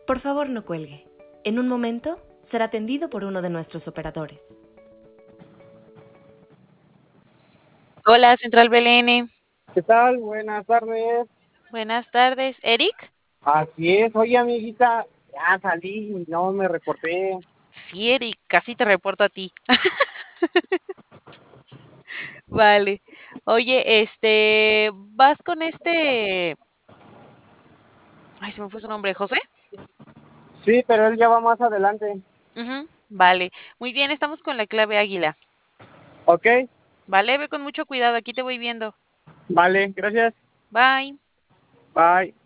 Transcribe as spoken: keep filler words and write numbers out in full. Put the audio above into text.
Por favor, no cuelgue. En un momento será atendido por uno de nuestros operadores. Hola, Central Belén. ¿Qué tal? Buenas tardes. Buenas tardes. ¿Eric? Así es. Oye, amiguita, ya salí y no me reporté. Sí, Eric, casi te reporto a ti. Vale. Oye, este, ¿vas con este? Ay, se me fue su nombre, ¿José? Sí, pero él ya va más adelante. Ujú, vale. Muy bien, estamos con la clave águila. ¿Ok? Vale, ve con mucho cuidado, aquí te voy viendo. Vale, gracias. Bye. Bye.